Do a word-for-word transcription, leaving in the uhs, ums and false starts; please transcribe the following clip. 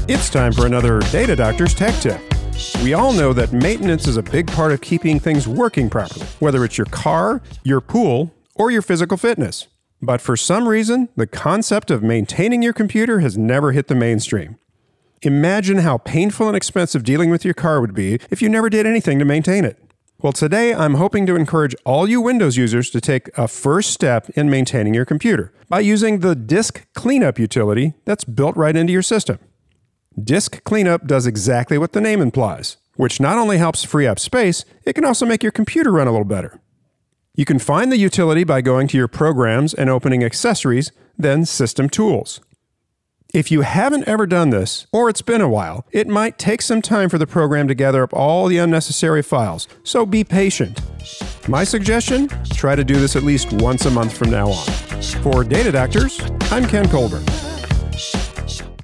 It's time for another Data Doctor's Tech Tip. We all know that maintenance is a big part of keeping things working properly, whether it's your car, your pool, or your physical fitness. But for some reason, the concept of maintaining your computer has never hit the mainstream. Imagine how painful and expensive dealing with your car would be if you never did anything to maintain it. Well, today I'm hoping to encourage all you Windows users to take a first step in maintaining your computer by using the Disk Cleanup utility that's built right into your system. Disk Cleanup does exactly what the name implies, which not only helps free up space, it can also make your computer run a little better. You can find the utility by going to your Programs and opening Accessories, then System Tools. If you haven't ever done this, or it's been a while, it might take some time for the program to gather up all the unnecessary files, so be patient. My suggestion? Try to do this at least once a month from now on. For Data Doctors, I'm Ken Colburn.